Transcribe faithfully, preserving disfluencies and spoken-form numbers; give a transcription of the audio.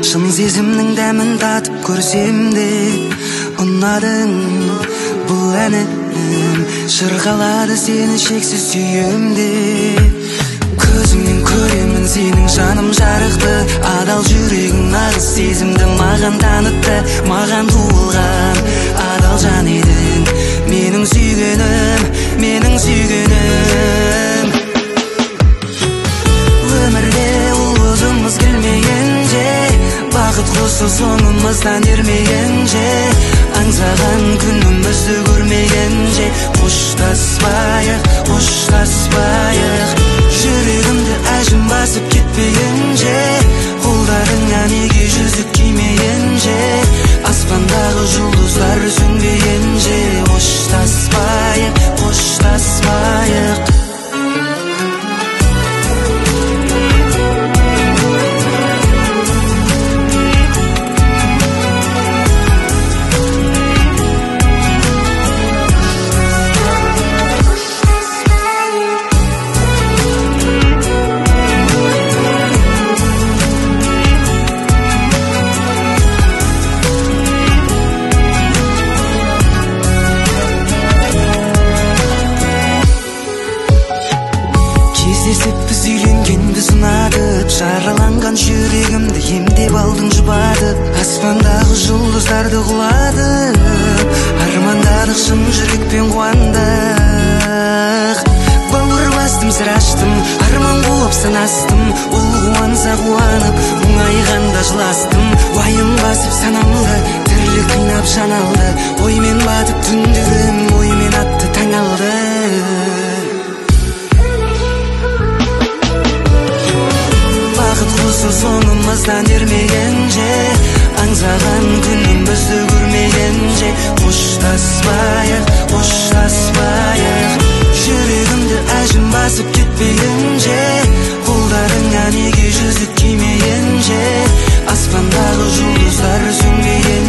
шын сезімнің дәмін татып көрсем де ұнадың бұл әнім, шырқалады сені шексіз сүйемде. Көзіңнен көремін сенің жаным жарықты, адал жүрегің нағыз сезімді маған танытты. Маған туылған адал жан едің, менің сүйгенім, менің сүйгенім. Өмірде ұлызымыз келмегенде, бақыт құсы соңымыздан ермегенде, аңсаған күнімізді көрмегенде, қоштаспайық, қоштаспайық. Жүрегімді әжім басып кетпегенде, қолдарыңа неге жүзік кимегенде, аспандағы жұлдыздар сөнбегенде, қоштаспайық, қоштаспайық. Кездесіп біз үйленгенді сынадық, жараланған жүрегімді емдеп алдың жұбатып. Аспандағы жұлдыздарды құладық, армандадық шын жүрекпен қуандық. Бауыр бастым, сыр аштым, арман қуып санастым. Ол қуанса қуанып, мұңайғанда жыластым. Уайым басып санамды, тірлік қинап жан алды. Оймен батып түндерім, оймен атты таң алды. Соңымыздан ермегенде, аңсаған күнімізді көрмегенде, қоштаспайық, қоштаспайық. Жүрегімді әжім басып кетпегенде, қолдарыңа неге жүзік кимегенде, аспандағы жұлдыздар сөнбеген